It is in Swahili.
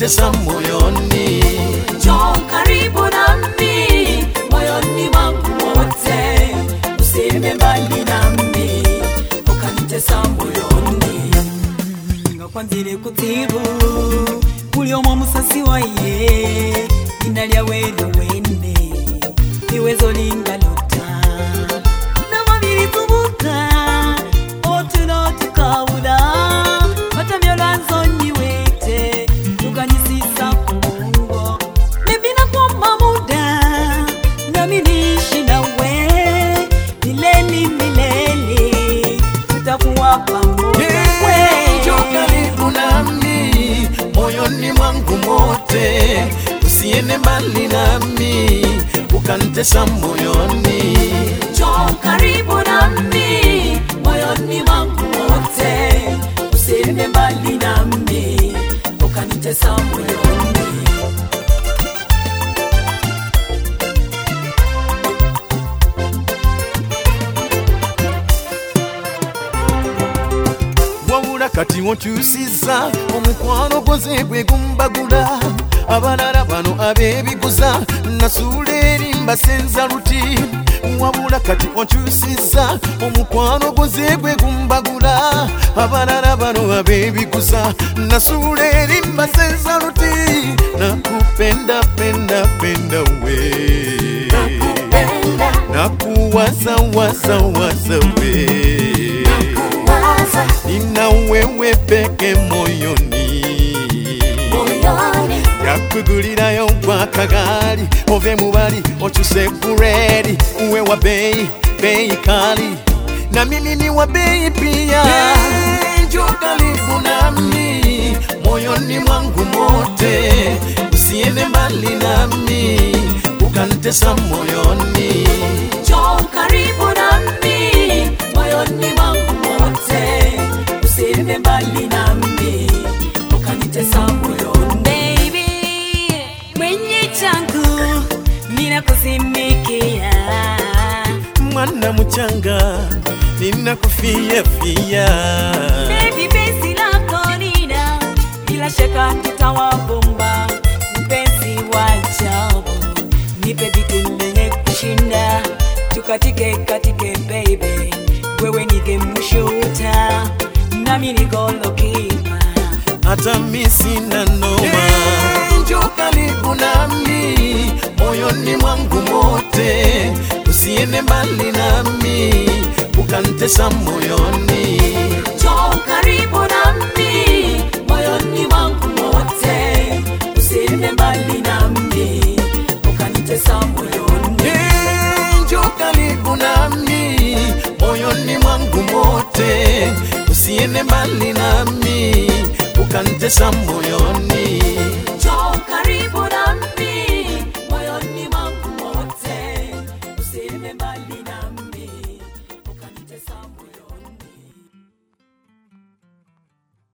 ukanitesa moyoni. Njoo karibu nami, moyoni mwangu mote, usiende mbali nami, ukanitesa moyoni. Ngakwanzire kutibu, uliomo musasi wa ye, inalia welo wende, iwezo lingalota. Na mabiri tubuka, otuno tukauda, matamyo lanzoni wete, ukanyisisa kumungo. Nebina kwa mamuda, nami niishi nawe, milele milele, tutakuwa pamoja. Njoo karibu nami, moyoni mwangu mote, usiende mbali nami, ukanitesa moyoni. Njoo karibu nami, moyoni mwangu mote, usiende mbali nami, ukanitesa moyoni. Wabula kati wonkyusiza, omukwano gwoze gwe gumbagula. Abalala bano abebiguza, nasuula eri mbasenza luti. Wabula kati wonkyusiza, omukwano gwoze gwe gumbagula. Abalala bano abebiguza, nasuula eri mbasenza luti. Nakupenda penda penda we, nakuwaza waza waza we, nina wewe peke moyoni. Yakugulirayo kwa kagali, ove mubali ochuse kuredi. Uwe wa bei kali, na mimi ni wa bei pia. Njoo karibu nami, moyoni mwangu mote, usiende mbali nami, ukanitesa moyoni. Njoo karibu nami, moyoni mwangu mote, usiende mbali nami, ukanitesa moyoni. Baby, mwenye changu, ninakusimikia. Mwana mchanga, ninakufia fia. Baby, besi lako nina, bila shaka tutawabomba. Mpenzi wa ajabu, nipe vitu mwenye kushinda. Tukatike katike baby, wewe nige mshuta, nami niko lokipa. Hata mimi sina noma. Njoo karibu nami, moyoni mwangu mote, usiende mbali nami, ukanitesa moyoni. Njoo karibu nami, moyoni mwangu mote, usiende mbali nami, ukanitesa moyoni. Njoo karibu nami, moyoni mwangu mote, usiende mbali nami, ukanitesa moyoni.